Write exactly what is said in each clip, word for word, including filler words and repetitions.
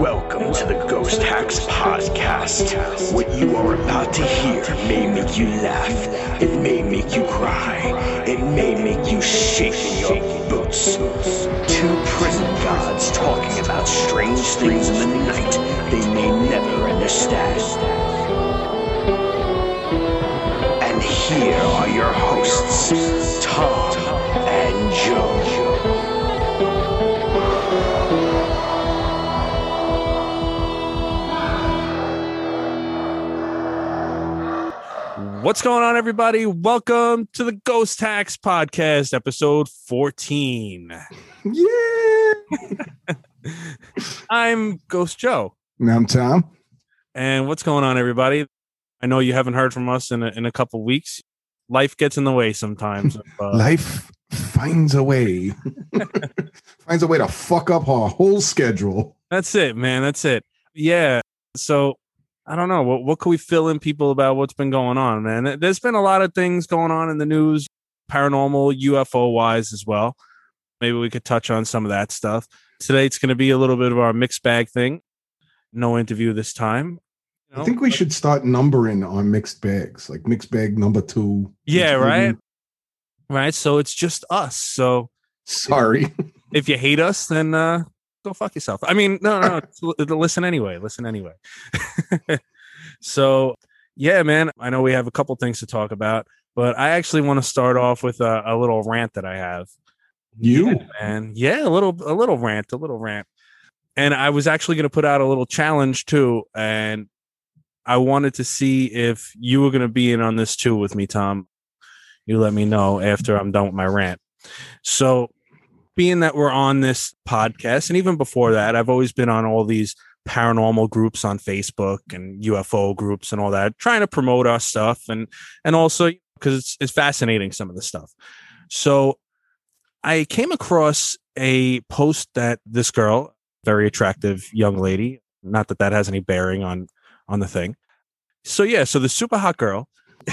Welcome to the Ghost Hacks Podcast. What you are about to hear may make you laugh. It may make you cry. It may make you shake in your boots. Two prison gods talking about strange things in the night they may never understand. And here are your hosts, Tom and Joe. What's going on, everybody? Welcome to the Ghost Hacks Podcast, episode fourteen. Yeah! I'm Ghost Joe. And I'm Tom. And what's going on, everybody? I know you haven't heard from us in a, in a couple weeks. Life gets in the way sometimes. Of, uh, Life finds a way. finds a way to fuck up our whole schedule. That's it, man. That's it. Yeah. So I don't know. What what can we fill in people about what's been going on, man? There's been a lot of things going on in the news, paranormal, U F O wise as well. Maybe we could touch on some of that stuff. Today it's going to be a little bit of our mixed bag thing. No interview this time. You know? I think we should start numbering our mixed bags, like mixed bag number two. Yeah, right. Right. So it's just us. So sorry. If you hate us, then uh go fuck yourself. I mean, no, no, no. Listen anyway. Listen anyway. So, yeah, man, I know we have a couple things to talk about, but I actually want to start off with a, a little rant that I have. You? Yeah, man. Yeah, a little, a little rant, a little rant. And I was actually going to put out a little challenge too. And I wanted to see if you were going to be in on this too with me, Tom. You let me know after I'm done with my rant. So, being that we're on this podcast, and even before that, I've always been on all these paranormal groups on Facebook and U F O groups and all that, trying to promote our stuff, and and also because it's it's fascinating, some of the stuff. So I came across a post that this girl, very attractive young lady, not that that has any bearing on on the thing. So yeah, so the super hot girl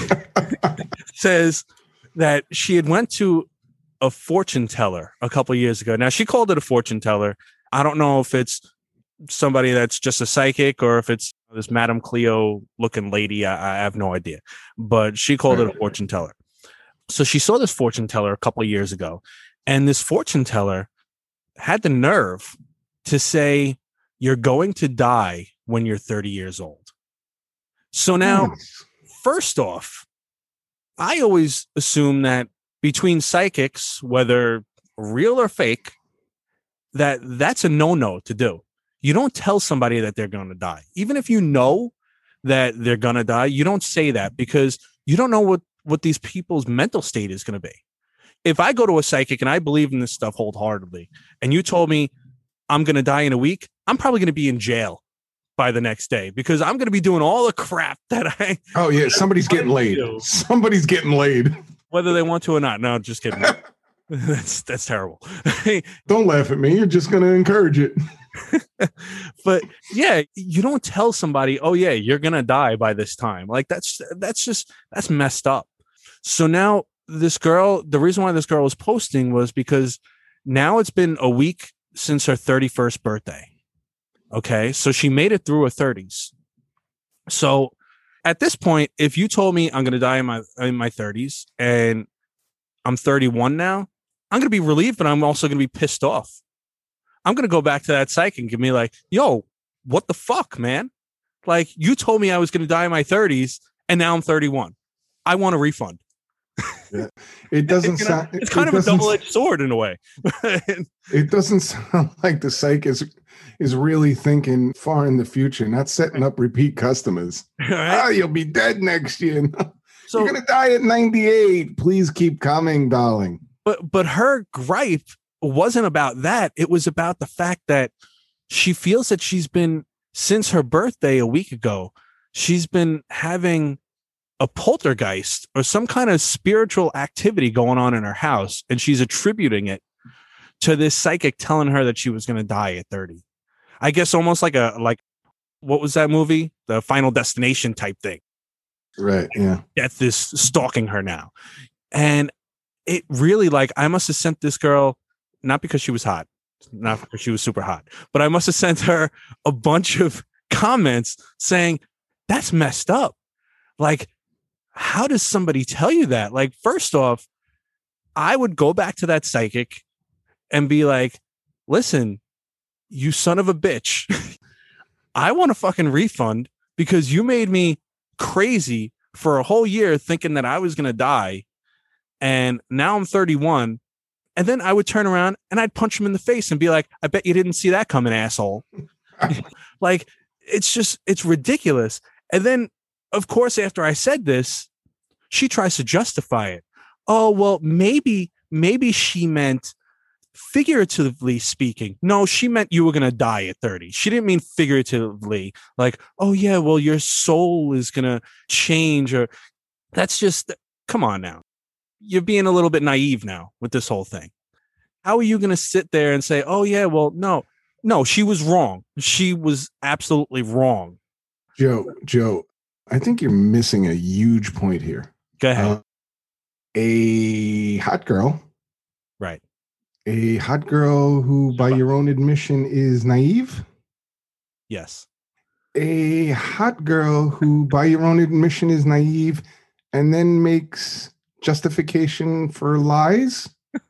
says that she had went to a fortune teller a couple years ago. Now, she called it a fortune teller. I don't know if it's somebody that's just a psychic or if it's this Madame Cleo looking lady. I, I have no idea, but she called it a fortune teller. So she saw this fortune teller a couple of years ago, and this fortune teller had the nerve to say, "You're going to die when you're thirty years old." So now, first off, I always assume that between psychics, whether real or fake, that that's a no-no to do. You don't tell somebody that they're going to die. Even if you know that they're going to die, you don't say that because you don't know what, what these people's mental state is going to be. If I go to a psychic and I believe in this stuff wholeheartedly, and you told me I'm going to die in a week, I'm probably going to be in jail by the next day because I'm going to be doing all the crap that I... Oh, yeah. Somebody's getting laid. Do. Somebody's getting laid. Whether they want to or not. No, just kidding. that's that's terrible. Don't laugh at me. You're just going to encourage it. But yeah, you don't tell somebody, oh yeah, you're going to die by this time. Like that's that's just that's messed up. So now this girl, the reason why this girl was posting was because now it's been a week since her thirty-first birthday. Okay, so she made it through her thirties. So at this point, if you told me I'm going to die in my in my thirties and I'm thirty-one now, I'm going to be relieved, but I'm also going to be pissed off. I'm going to go back to that psychic and give me like, yo, what the fuck, man? Like, you told me I was going to die in my thirties, and now I'm thirty-one. I want a refund. Yeah. It doesn't it's sound... It's kind it of a double-edged sword in a way. It doesn't sound like the psych is... is really thinking far in the future, not setting up repeat customers. Right? Oh, you'll be dead next year. So, you're going to die at ninety-eight. Please keep coming, darling. But but her gripe wasn't about that. It was about the fact that she feels that she's been, since her birthday a week ago, she's been having a poltergeist or some kind of spiritual activity going on in her house, and she's attributing it to this psychic telling her that she was going to die at thirty. I guess almost like a, like, what was that movie? The Final Destination type thing. Right, yeah. Death is stalking her now. And it really, like, I must have sent this girl, not because she was hot, Not because she was super hot, but I must have sent her a bunch of comments saying, that's messed up. Like, how does somebody tell you that? Like, first off, I would go back to that psychic and be like, listen, you son of a bitch. I want a fucking refund because you made me crazy for a whole year thinking that I was going to die. And now I'm thirty-one. And then I would turn around and I'd punch him in the face and be like, I bet you didn't see that coming, asshole. Like, it's just, it's ridiculous. And then, of course, after I said this, she tries to justify it. Oh, well, maybe, maybe she meant figuratively speaking. No, she meant you were going to die at thirty. She didn't mean figuratively, like, oh, yeah, well, your soul is going to change. Or that's just, come on now. You're being a little bit naive now with this whole thing. How are you going to sit there and say, oh, yeah, well, no, no, she was wrong. She was absolutely wrong. Joe, Joe, I think you're missing a huge point here. Go ahead. Uh, a hot girl. Right. A hot girl who, by your own admission, is naive. Yes. A hot girl who, by your own admission, is naive and then makes justification for lies.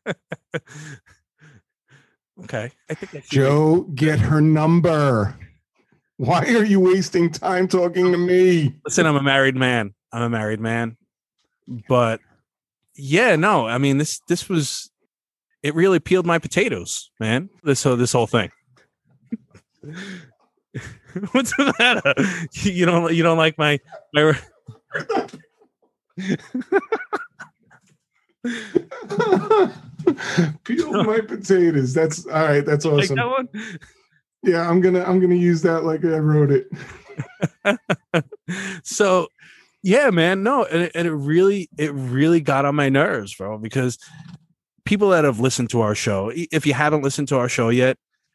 Okay. I think that's Joe, get her number. Why are you wasting time talking to me? Listen, I'm a married man. I'm a married man. But yeah, no, I mean, this this was, it really peeled my potatoes, man. This whole this whole thing. What's the matter? You don't you don't like my my Peel my potatoes. That's all right. That's awesome. Like that one? Yeah, I'm gonna I'm gonna use that like I wrote it. So, yeah, man, no, and it, and it really it really got on my nerves, bro. Because people that have listened to our show, if you haven't listened to our show yet,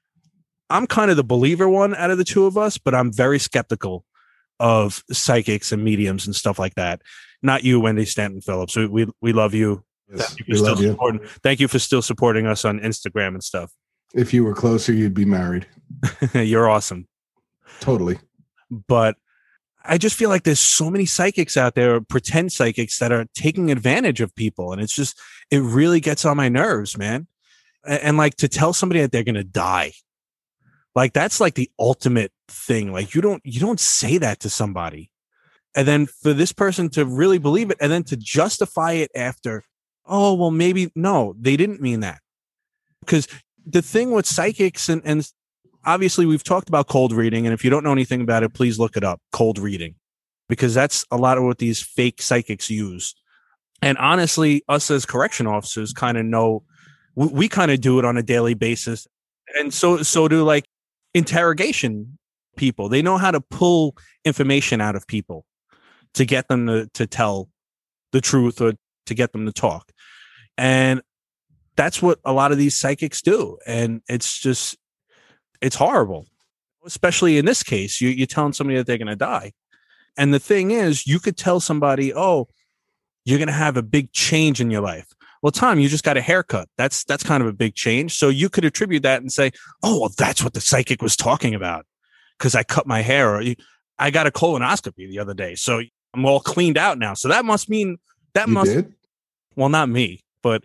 I'm kind of the believer one out of the two of us, but I'm very skeptical of psychics and mediums and stuff like that. Not you, Wendy Stanton Phillips. We we, we love you. Yes, Thank you, we for love still you. supporting, thank you for still supporting us on Instagram and stuff. If you were closer, you'd be married. You're awesome. Totally. But I just feel like there's so many psychics out there, pretend psychics, that are taking advantage of people. And it's just, it really gets on my nerves, man. And, and like, to tell somebody that they're going to die, like, that's like the ultimate thing. Like, you don't, you don't say that to somebody. And then for this person to really believe it and then to justify it after, oh, well, maybe, no, they didn't mean that. Because the thing with psychics, and, and obviously we've talked about cold reading, and if you don't know anything about it, please look it up, cold reading, because that's a lot of what these fake psychics use. And honestly, us as correction officers kind of know, we, we kind of do it on a daily basis. And so, so do like interrogation people. They know how to pull information out of people to get them to, to tell the truth or to get them to talk. And that's what a lot of these psychics do. And it's just, it's horrible, especially in this case. You, you're telling somebody that they're going to die. And the thing is, you could tell somebody, oh, you're going to have a big change in your life. Well, Tom, you just got a haircut. That's, that's kind of a big change. So you could attribute that and say, oh, well, that's what the psychic was talking about, because I cut my hair, or I got a colonoscopy the other day. So I'm all cleaned out now. So that must mean that you must, did? Well, not me, but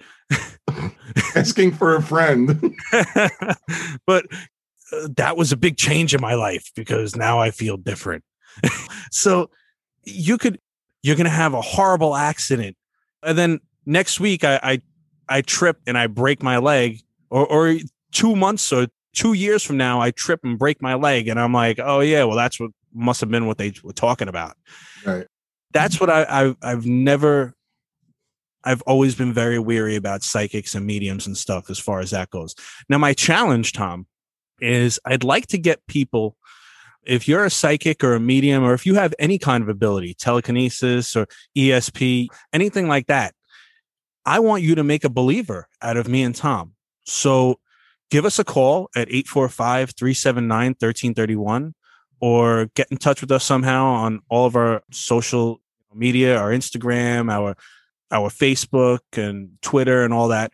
asking for a friend. But uh, that was a big change in my life because now I feel different. So you could, you're going to have a horrible accident. And then next week I, I, I trip and I break my leg, or, or two months or two years from now, I trip and break my leg. And I'm like, oh yeah, well, that's what must have been what they were talking about. Right. That's what I, I I've never, I've always been very weary about psychics and mediums and stuff as far as that goes. Now, my challenge, Tom, is I'd like to get people, if you're a psychic or a medium, or if you have any kind of ability, telekinesis or E S P, anything like that, I want you to make a believer out of me and Tom. So give us a call at eight four five, three seven nine, one three three one, or get in touch with us somehow on all of our social media, our Instagram, our our Facebook and Twitter and all that.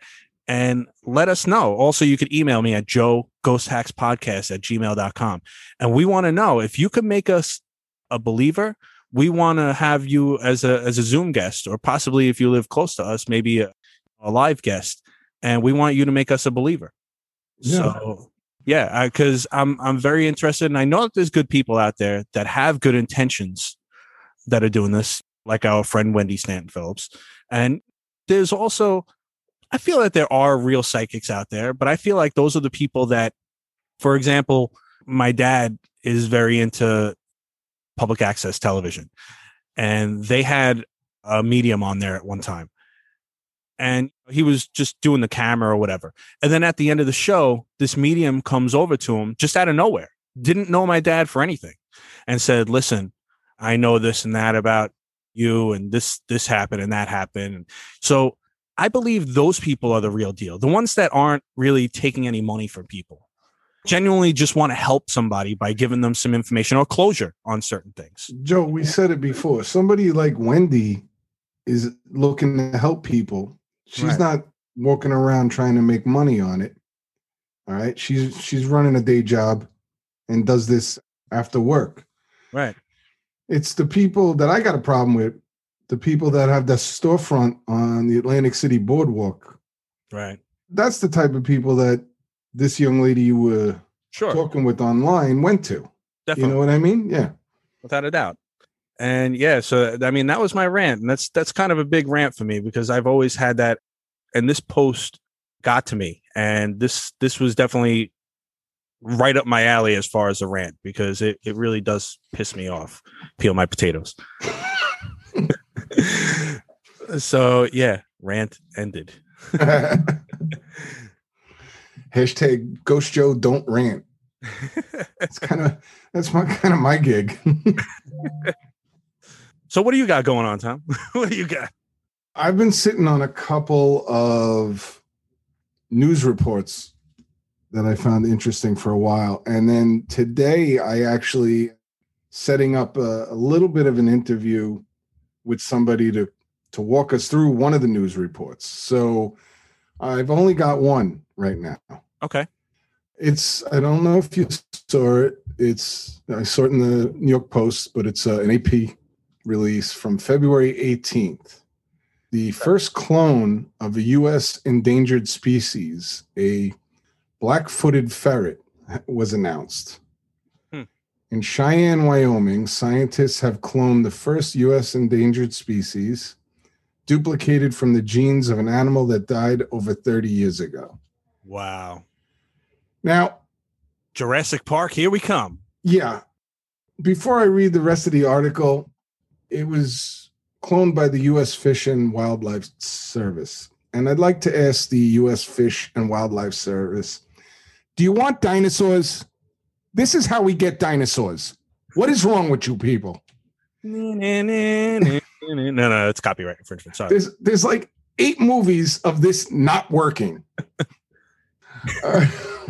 and let us know. Also, you could email me at joe ghost hacks podcast at gmail dot com. And we want to know if you could make us a believer. We want to have you as a as a Zoom guest, or possibly if you live close to us, maybe a, a live guest. And we want you to make us a believer. Yeah. So yeah, because I'm I'm very interested, and I know that there's good people out there that have good intentions that are doing this, like our friend Wendy Stanton Phillips. And there's also, I feel that there are real psychics out there, but I feel like those are the people that, for example, my dad is very into public access television, and they had a medium on there at one time, and he was just doing the camera or whatever. And then at the end of the show, this medium comes over to him just out of nowhere, didn't know my dad for anything, and said, listen, I know this and that about you, and this, this happened and that happened. And so I believe those people are the real deal. The ones that aren't really taking any money from people, genuinely just want to help somebody by giving them some information or closure on certain things. Joe, we said it before. Somebody like Wendy is looking to help people. She's right. Not walking around trying to make money on it. All right. She's, she's running a day job and does this after work. Right. It's the people that I got a problem with, the people that have the storefront on the Atlantic City Boardwalk. Right. That's the type of people that this young lady you were sure. talking with online went to. Definitely. You know what I mean? Yeah. Without a doubt. And yeah, so I mean, that was my rant. And that's that's kind of a big rant for me, because I've always had that. And this post got to me. And this this was definitely right up my alley as far as a rant, because it, it really does piss me off. Peel my potatoes. So yeah, rant ended. Hashtag Ghost Joe don't rant. That's kind of that's my kind of my gig. So what do you got going on, Tom? What do you got? I've been sitting on a couple of news reports that I found interesting for a while. And then today I actually setting up a, a little bit of an interview with somebody to, to walk us through one of the news reports. So I've only got one right now. Okay. It's, I don't know if you saw it. It's, I saw it in the New York Post, but it's uh, an A P release from February eighteenth. The first clone of a U S endangered species, a black-footed ferret, was announced. Hmm. In Cheyenne, Wyoming, scientists have cloned the first U S endangered species, duplicated from the genes of an animal that died over thirty years ago. Wow. Now, Jurassic Park, here we come. Yeah. Before I read the rest of the article, it was cloned by the U S Fish and Wildlife Service. And I'd like to ask the U S Fish and Wildlife Service, do you want dinosaurs? This is how we get dinosaurs. What is wrong with you people? No, no, it's copyright infringement. Sorry. There's, there's like eight movies of this not working. uh,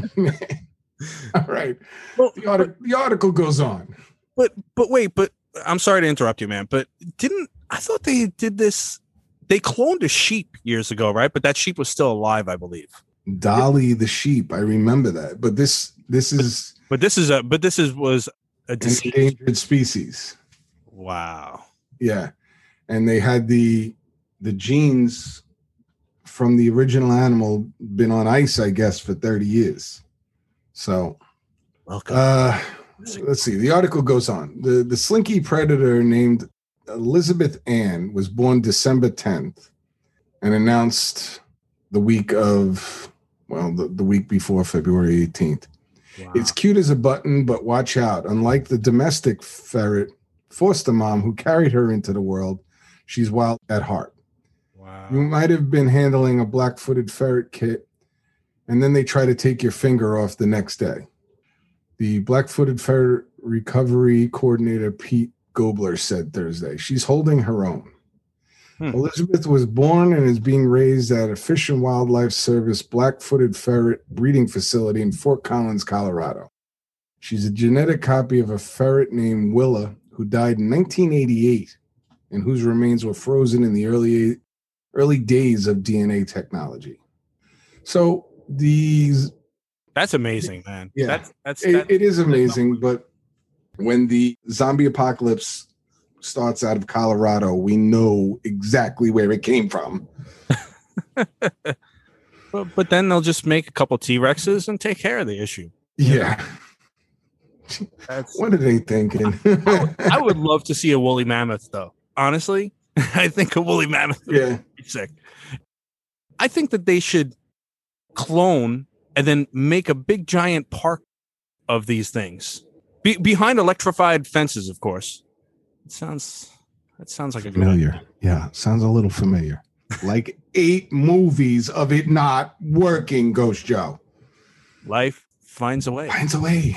All right. Well, the, article, but, the article goes on. But but wait, but I'm sorry to interrupt you, man. But didn't I thought they did this? They cloned a sheep years ago, right? But that sheep was still alive, I believe. Dolly the sheep. I remember that. But this this is But, but this is a but this is was a deceased. Endangered species. Wow. Yeah. And they had the the genes from the original animal been on ice, I guess, for thirty years. So welcome. Uh, let's see. The article goes on. The the slinky predator named Elizabeth Ann was born December tenth and announced the week of, well, the, the week before February eighteenth. Wow. It's cute as a button, but watch out. Unlike the domestic ferret foster mom who carried her into the world, she's wild at heart. Wow. You might have been handling a black-footed ferret kit, and then they try to take your finger off the next day. The black-footed ferret recovery coordinator, Pete Gobler, said Thursday. She's holding her own. Hmm. Elizabeth was born and is being raised at a Fish and Wildlife Service black-footed ferret breeding facility in Fort Collins, Colorado. She's a genetic copy of a ferret named Willa, who died in nineteen eighty-eight and whose remains were frozen in the early, early days of D N A technology. So these That's amazing, man. Yeah, that's, that's, it, that's it is amazing. But when the zombie apocalypse starts out of Colorado, we know exactly where it came from. but, but then they'll just make a couple T-Rexes and take care of the issue. Yeah. That's, what are they thinking? I, would, I would love to see a woolly mammoth, though. Honestly, I think a woolly mammoth would yeah. be sick. I think that they should clone and then make a big giant park of these things Be- behind electrified fences, of course. It sounds that sounds like a familiar. Good yeah, sounds a little familiar. Like eight movies of it not working, Ghost Joe. Life finds a way. Finds a way.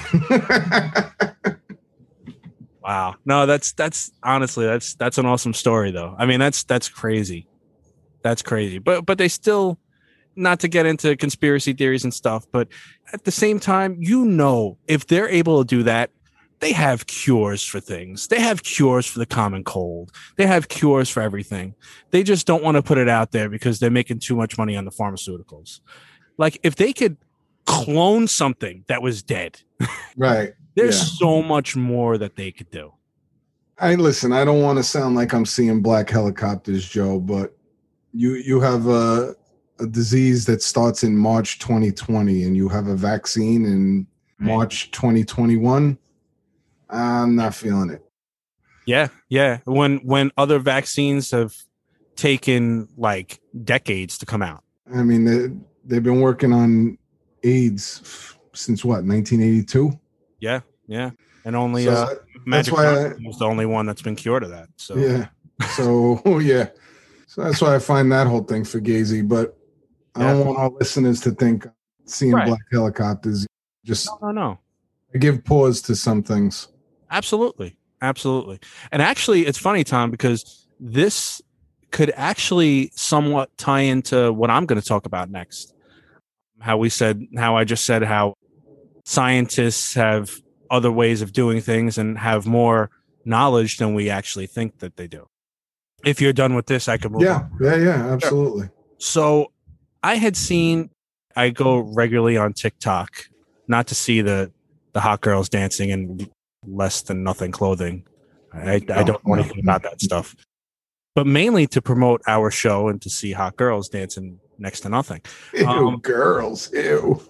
Wow. No, that's that's honestly that's that's an awesome story, though. I mean, that's that's crazy. That's crazy. But but they still, not to get into conspiracy theories and stuff, but at the same time, you know, if they're able to do that, they have cures for things. They have cures for the common cold. They have cures for everything. They just don't want to put it out there because they're making too much money on the pharmaceuticals. Like if they could clone something that was dead, right? There's yeah. so much more that they could do. I listen, I don't want to sound like I'm seeing black helicopters, Joe, but you you have a, a disease that starts in March twenty twenty and you have a vaccine in March twenty twenty-one. I'm not feeling it. Yeah, yeah. When when other vaccines have taken like decades to come out. I mean, they, they've been working on AIDS since what, nineteen eighty-two? Yeah, yeah. And only so uh, that, Magic that's why Johnson was the only one that's been cured of that. So yeah. So oh, yeah. So that's why I find that whole thing fugazi. But I yeah. don't want our listeners to think seeing right. black helicopters. Just no, no, no. I give pause to some things. Absolutely. Absolutely. And actually, it's funny, Tom, because this could actually somewhat tie into what I'm going to talk about next. How we said, how I just said how scientists have other ways of doing things and have more knowledge than we actually think that they do. If you're done with this, I can move yeah, on. Yeah, yeah, absolutely. So I had seen, I go regularly on TikTok, not to see the, the hot girls dancing in less than nothing clothing. I, no, I don't know no, anything about that stuff. But mainly to promote our show and to see hot girls dancing next to nothing. Ew, um, girls, ew.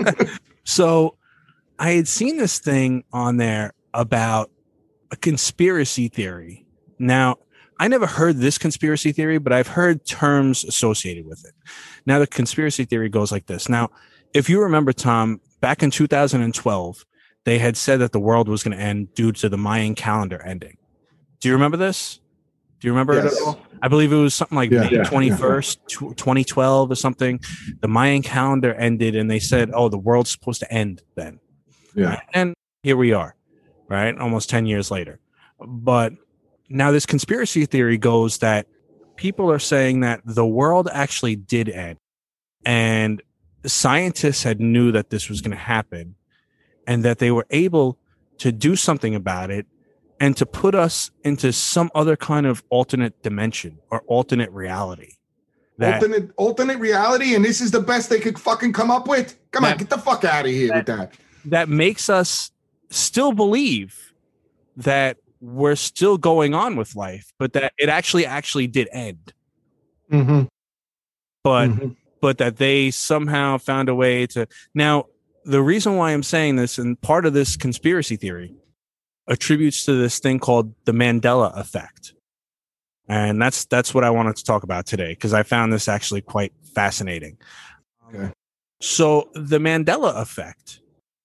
So I had seen this thing on there about a conspiracy theory. Now, I never heard this conspiracy theory, but I've heard terms associated with it. Now, the conspiracy theory goes like this. Now, if you remember, Tom, back in two thousand twelve, they had said that the world was going to end due to the Mayan calendar ending. Do you remember this? Do you remember yes. it at all? I believe it was something like yeah, May twenty-first, yeah. twenty twelve or something. The Mayan calendar ended and they said, oh, the world's supposed to end then. Yeah. Right? And here we are, right? Almost ten years later. But now this conspiracy theory goes that people are saying that the world actually did end. And scientists had knew that this was going to happen and that they were able to do something about it and to put us into some other kind of alternate dimension or alternate reality. That, alternate alternate reality, and this is the best they could fucking come up with? Come that, on, get the fuck out of here that, with that. That makes us still believe that we're still going on with life, but that it actually actually did end. Mm-hmm. But mm-hmm. but that they somehow found a way to... Now, the reason why I'm saying this, and part of this conspiracy theory, attributes to this thing called the Mandela effect. And that's that's what I wanted to talk about today, because I found this actually quite fascinating. Okay. So the Mandela effect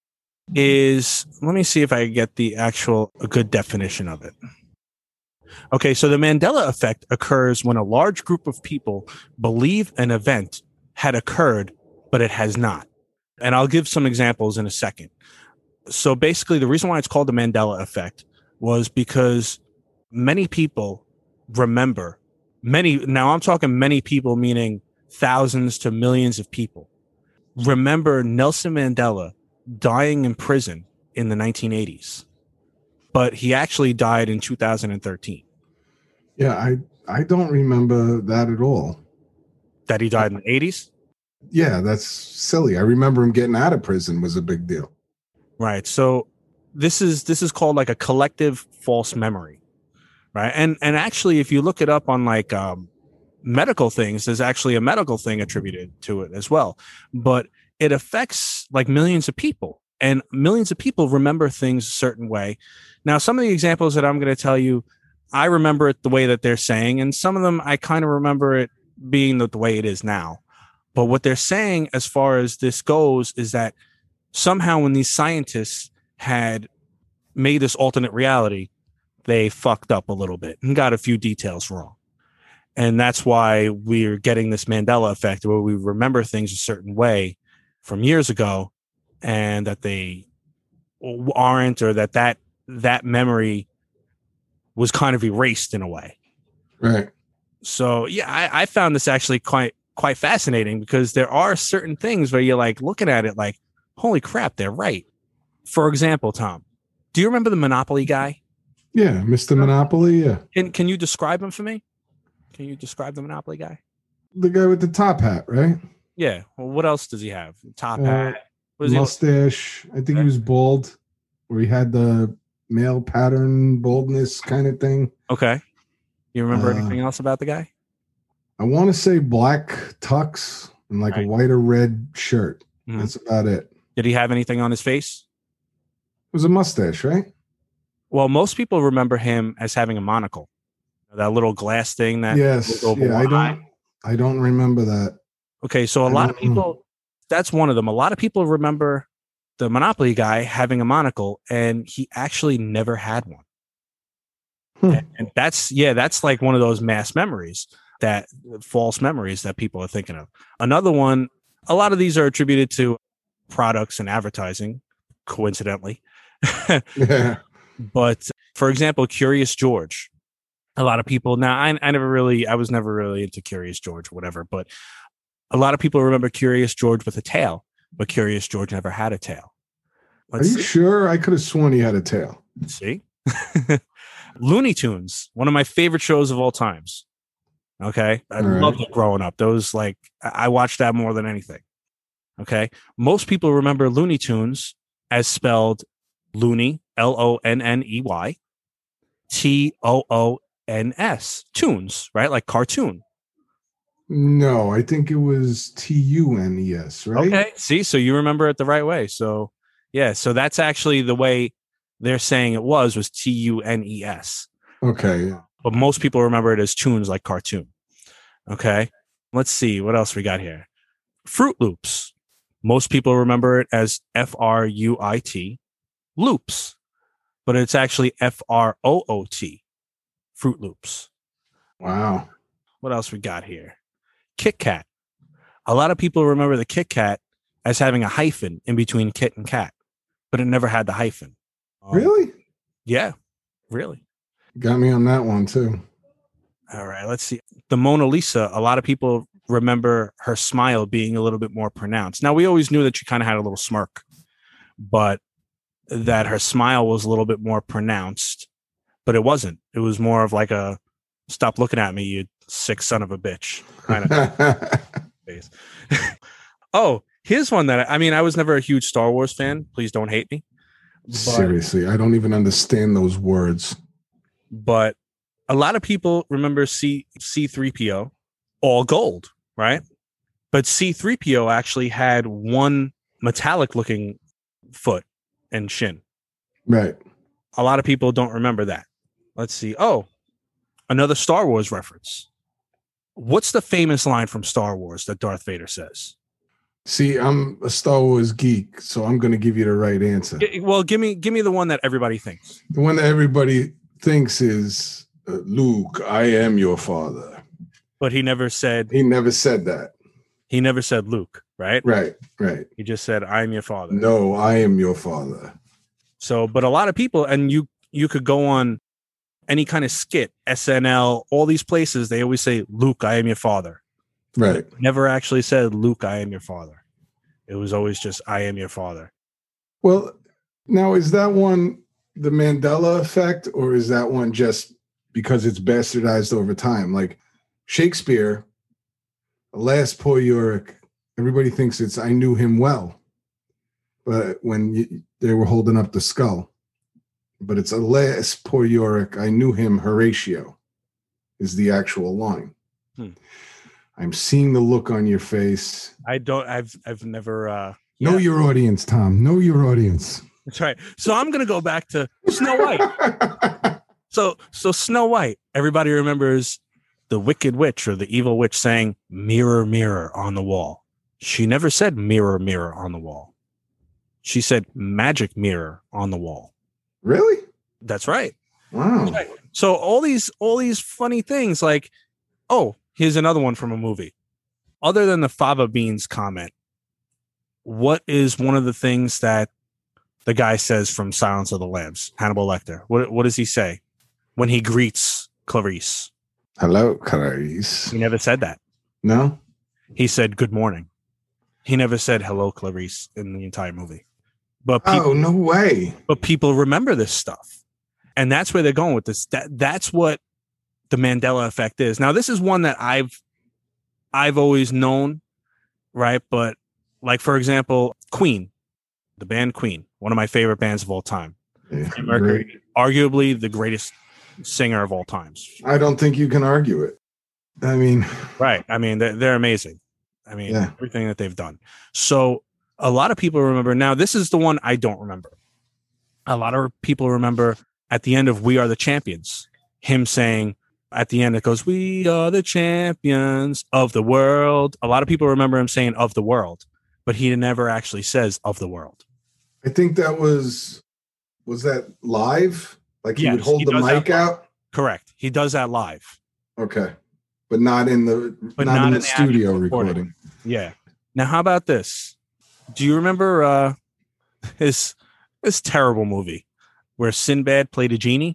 is, let me see if I get the actual a good definition of it. Okay, so the Mandela effect occurs when a large group of people believe an event had occurred, but it has not. And I'll give some examples in a second. So basically, the reason why it's called the Mandela effect was because many people remember, many, now I'm talking many people, meaning thousands to millions of people, remember Nelson Mandela dying in prison in the nineteen eighties. But he actually died in two thousand thirteen. Yeah, I, I don't remember that at all. That he died in the eighties? Yeah, that's silly. I remember him getting out of prison was a big deal. Right. So this is this is called like a collective false memory. Right. And and actually, if you look it up on like um, medical things, there's actually a medical thing attributed to it as well. But it affects like millions of people, and millions of people remember things a certain way. Now, some of the examples that I'm going to tell you, I remember it the way that they're saying, and some of them I kind of remember it being the, the way it is now. But what they're saying as far as this goes is that somehow when these scientists had made this alternate reality, they fucked up a little bit and got a few details wrong. And that's why we're getting this Mandela effect where we remember things a certain way from years ago and that they aren't, or that that, that memory was kind of erased in a way. Right. So, yeah, I, I found this actually quite, quite fascinating because there are certain things where you're like looking at it like, holy crap, they're right. For example, Tom, do you remember the Monopoly guy? Yeah, Mister Monopoly. Yeah. Can Can you describe him for me? Can you describe the Monopoly guy? The guy with the top hat, right? Yeah. Well, what else does he have? Top uh, hat, was mustache. He I think okay. he was bald, where he had the male pattern baldness kind of thing. Okay. You remember uh, anything else about the guy? I want to say black tux and like right. a white or red shirt. Mm-hmm. That's about it. Did he have anything on his face? It was a mustache, right? Well, most people remember him as having a monocle, that little glass thing. That yes, yeah, I don't, eye. I don't remember that. Okay, so a I lot of people, know. That's one of them. A lot of people remember the Monopoly guy having a monocle, and he actually never had one. Hmm. And, and that's yeah, that's like one of those mass memories, that false memories that people are thinking of. Another one, a lot of these are attributed to products and advertising, coincidentally. Yeah. But for example, Curious George, a lot of people now, I, I never really, I was never really into Curious George, whatever, but a lot of people remember Curious George with a tail, but Curious George never had a tail. Let's Are you see. sure? I could have sworn he had a tail. See? Looney Tunes, one of my favorite shows of all times. Okay. I all loved right. it growing up. Those like, I watched that more than anything. Okay. Most people remember Looney Tunes as spelled Looney, L O N N E Y, T O O N S, tunes, right? Like cartoon. No, I think it was T U N E S, right? Okay, see, so you remember it the right way. So, yeah, so that's actually the way they're saying it was, was T U N E S. Okay. But most people remember it as tunes, like cartoon. Okay, let's see, what else we got here? Fruit Loops. Most people remember it as F R U I T. Loops, but it's actually F R O O T, Fruit Loops. Wow. What else we got here? Kit Kat. A lot of people remember the Kit Kat as having a hyphen in between kit and cat, but it never had the hyphen. Um, really? Yeah, really. Got me on that one too. All right, let's see. The Mona Lisa, a lot of people remember her smile being a little bit more pronounced. Now, we always knew that she kind of had a little smirk, but that her smile was a little bit more pronounced, but it wasn't. It was more of like a stop looking at me, you sick son of a bitch kind of face. Oh, here's one that I, I mean, I was never a huge Star Wars fan. Please don't hate me. But, seriously, I don't even understand those words. But a lot of people remember C C3PO all gold, right? But C three P O actually had one metallic looking foot and shin. Right. A lot of people don't remember that. Let's see. Oh, another Star Wars reference. What's the famous line from Star Wars that Darth Vader says? See, I'm a Star Wars geek, so I'm going to give you the right answer. Well, give me give me the one that everybody thinks. The one that everybody thinks is uh, Luke, I am your father. But he never said. He never said that. He never said Luke, right? Right, right. He just said, I am your father. No, I am your father. So, but a lot of people, and you you could go on any kind of skit, S N L, all these places, they always say, Luke, I am your father. Right. Never actually said, Luke, I am your father. It was always just, I am your father. Well, now, is that one the Mandela effect, or is that one just because it's bastardized over time? Like Shakespeare, Alas, poor Yorick, everybody thinks it's I knew him well, but when you, they were holding up the skull, but it's alas, poor Yorick, I knew him, Horatio, is the actual line. Hmm. I'm seeing the look on your face. I don't. I've I've never. Uh, know yeah. your audience, Tom. Know your audience. That's right. So I'm going to go back to Snow White. so so Snow White. Everybody remembers the Wicked Witch or the evil witch saying, "Mirror, mirror on the wall." She never said "mirror, mirror on the wall." She said "magic mirror on the wall." Really? That's right. Wow. That's right. So all these all these funny things like, oh. Here's another one from a movie. Other than the fava beans comment, what is one of the things that the guy says from Silence of the Lambs, Hannibal Lecter? What what does he say when he greets Clarice? Hello, Clarice. He never said that. No? He said good morning. He never said hello, Clarice in the entire movie. But people, oh, no way. But people remember this stuff. And that's where they're going with this. That that's what the Mandela effect is. Now, this is one that I've I've always known, right? But like, for example, Queen, the band Queen, one of my favorite bands of all time. Yeah, Mercury, arguably the greatest singer of all times. I don't think you can argue it. I mean, right. I mean, they're, they're amazing. I mean, yeah. everything that they've done. So a lot of people remember. Now, this is the one I don't remember. A lot of people remember at the end of We Are the Champions, him saying, at the end, it goes, "We are the champions of the world." A lot of people remember him saying "of the world," but he never actually says "of the world." I think that was, was that live? Like he yes, would hold he the mic out? Correct. He does that live. Okay. But not in the, but not, not in the, the studio recording. Yeah. Now, how about this? Do you remember uh, his, this terrible movie where Sinbad played a genie?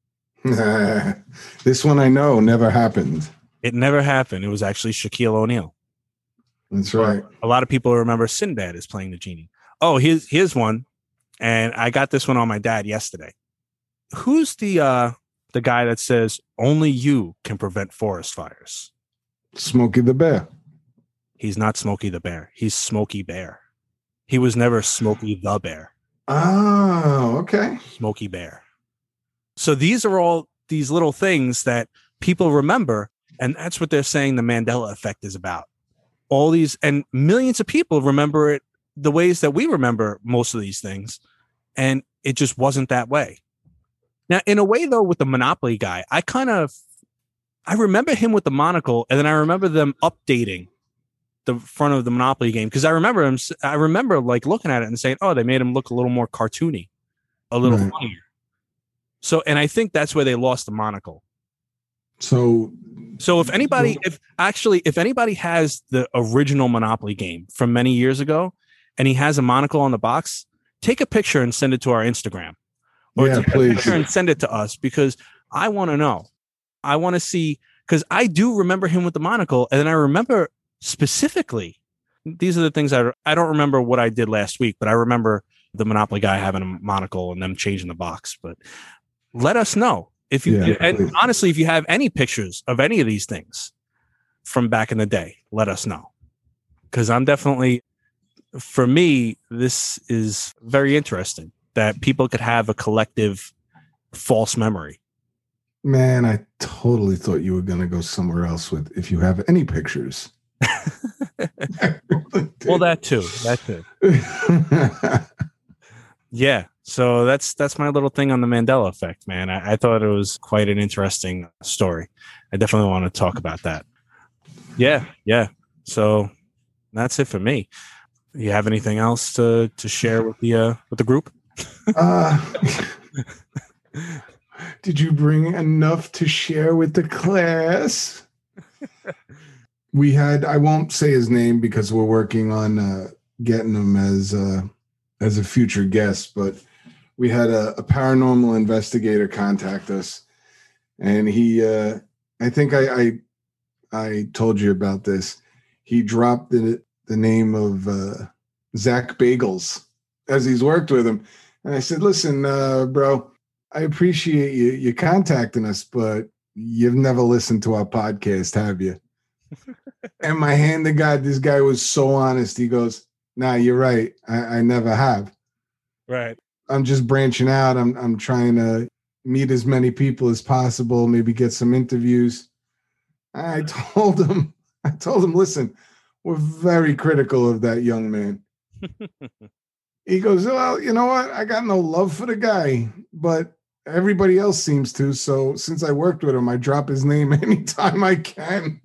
This one I know never happened. It never happened. It was actually Shaquille O'Neal. That's right. A lot of people remember Sinbad as playing the genie. Oh, here's here's one, and I got this one on my dad yesterday. Who's the uh, the guy that says only you can prevent forest fires? Smokey the Bear. He's not Smokey the Bear. He's Smokey Bear. He was never Smokey the Bear. Oh, okay. Smokey Bear. So these are all these little things that people remember, and that's what they're saying the Mandela effect is about. All these, and millions of people remember it the ways that we remember most of these things, and it just wasn't that way. Now, in a way, though, with the Monopoly guy, I kind of, I remember him with the monocle, and then I remember them updating the front of the Monopoly game, because I remember him, I remember like looking at it and saying, oh, they made him look a little more cartoony, a little right. funnier. So, and I think that's where they lost the monocle. So, so if anybody, if actually, if anybody has the original Monopoly game from many years ago, and he has a monocle on the box, take a picture and send it to our Instagram, or yeah, take please. a picture and send it to us, because I want to know. I want to see, because I do remember him with the monocle, and then I remember specifically. These are the things I I don't remember what I did last week, but I remember the Monopoly guy having a monocle and them changing the box. But let us know if you, yeah, and honestly, if you have any pictures of any of these things from back in the day, let us know. Because I'm definitely, for me, this is very interesting that people could have a collective false memory. Man, I totally thought you were going to go somewhere else with if you have any pictures. Well, that too. That too. Yeah. So that's that's my little thing on the Mandela effect, man. I, I thought it was quite an interesting story. I definitely want to talk about that. Yeah, yeah. So that's it for me. You have anything else to to share with the uh, with the group? uh, did you bring enough to share with the class? We had, I won't say his name because we're working on uh, getting him as uh, as a future guest, but we had a, a paranormal investigator contact us, and he, uh, I think I, I I told you about this. He dropped the the name of uh, Zach Bagels as he's worked with him, and I said, "Listen, uh, bro, I appreciate you you contacting us, but you've never listened to our podcast, have you?" And my hand to God, this guy was so honest. He goes, nah, you're right. I, I never have. Right. I'm just branching out. I'm I'm trying to meet as many people as possible, maybe get some interviews. I told him, I told him, listen, we're very critical of that young man. He goes, well, you know what? I got no love for the guy, but everybody else seems to. So since I worked with him, I drop his name anytime I can.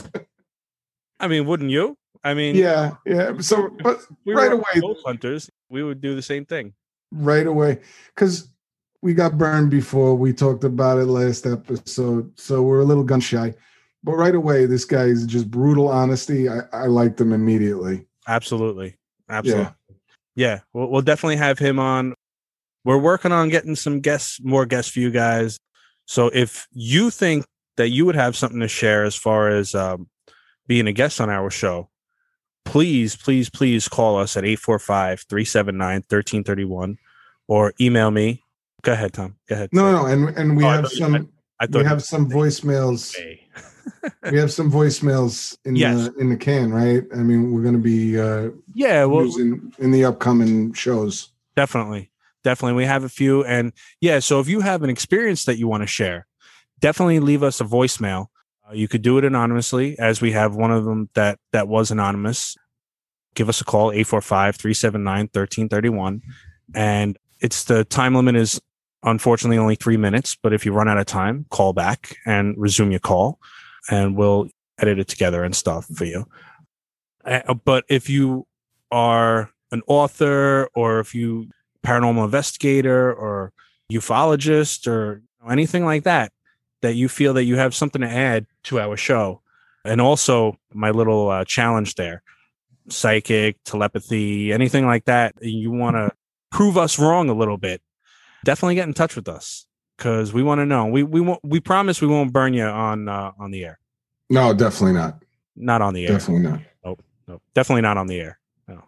I mean, wouldn't you? I mean, yeah, yeah. So, but we right were away, ghost hunters, we would do the same thing. Right away, because we got burned before. We talked about it last episode, so we're a little gun shy. But right away, this guy is just brutal honesty. I, I liked him immediately. Absolutely, absolutely. Yeah, yeah. We'll, we'll definitely have him on. We're working on getting some guests, more guests for you guys. So if you think that you would have something to share as far as um, being a guest on our show, please, please, please call us at eight four five, three seven nine, one three three one or email me. Go ahead, Tom. Go ahead. No, no, and and we oh, have I some I, I we have some voicemails. We have some voicemails in yes. the in the can, right? I mean, we're going to be uh, yeah, well, using in the upcoming shows. Definitely, definitely, we have a few, and yeah. So if you have an experience that you want to share, definitely leave us a voicemail. Uh, you could do it anonymously, as we have one of them that that was anonymous. Give us a call, eight four five, three seven nine, one three three one. And it's the time limit is unfortunately only three minutes. But if you run out of time, call back and resume your call, and we'll edit it together and stuff for you. Uh, but if you are an author, or if you paranormal investigator or ufologist or anything like that, that you feel that you have something to add to our show, and also my little uh, challenge there, psychic, telepathy, anything like that, you want to prove us wrong a little bit, definitely get in touch with us, because we want to know. We we won't. We promise we won't burn you on uh, on the air. No, definitely not. Not on the air. Definitely not. Nope. Nope. Definitely not on the air. No.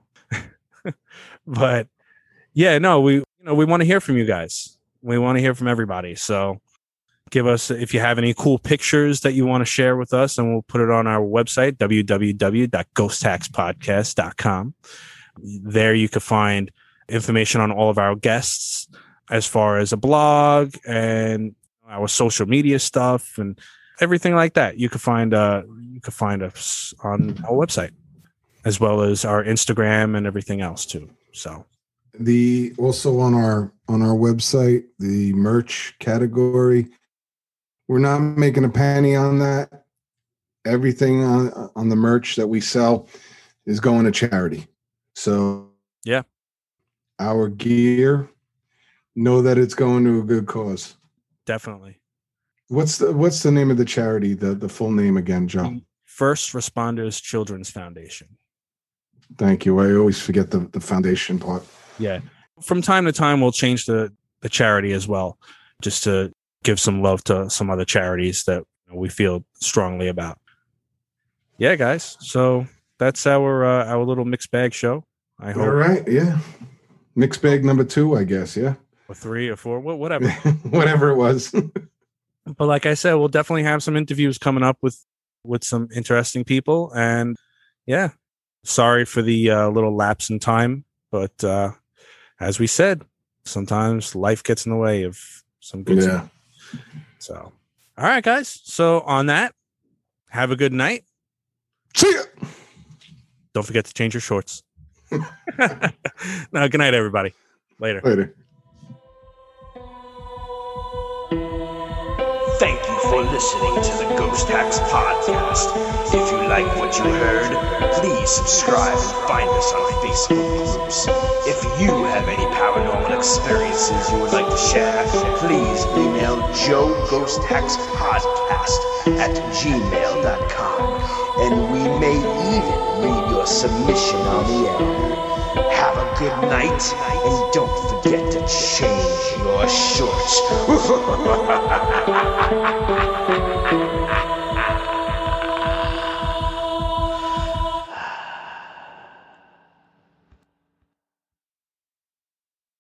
But yeah, no, we you know we want to hear from you guys. We want to hear from everybody. So give us, if you have any cool pictures that you want to share with us, and we'll put it on our website, w w w dot ghost hacks podcast dot com. There you can find information on all of our guests, as far as a blog and our social media stuff and everything like that. You can find uh you can find us on our website, as well as our Instagram and everything else too. So the also on our on our website, the merch category, we're not making a penny on that. Everything on, on the merch that we sell is going to charity. So yeah, our gear, know that it's going to a good cause. Definitely. What's the what's the name of the charity? The the full name again, Joe? First Responders Children's Foundation. Thank you. I always forget the, the foundation part. Yeah. From time to time, we'll change the, the charity as well, just to give some love to some other charities that we feel strongly about. Yeah, guys. So that's our uh, our little mixed bag show. I hope. All right. Yeah. Mixed bag number two, I guess. Yeah. Or three or four, whatever. Whatever it was. But like I said, we'll definitely have some interviews coming up with, with some interesting people. And yeah, sorry for the uh, little lapse in time. But uh, as we said, sometimes life gets in the way of some good yeah. stuff. So, all right, guys. So on that, have a good night. See ya. Don't forget to change your shorts. No, good night, everybody. Later. Later. Thank you for listening to the Ghost Hacks Podcast. If you like what you heard, please subscribe and find us on Facebook groups. If you have any paranormal experiences you would like to share, please email joe ghost hacks podcast at gmail dot com, and we may even read your submission on the air. Have a good night, and don't forget to change your shorts.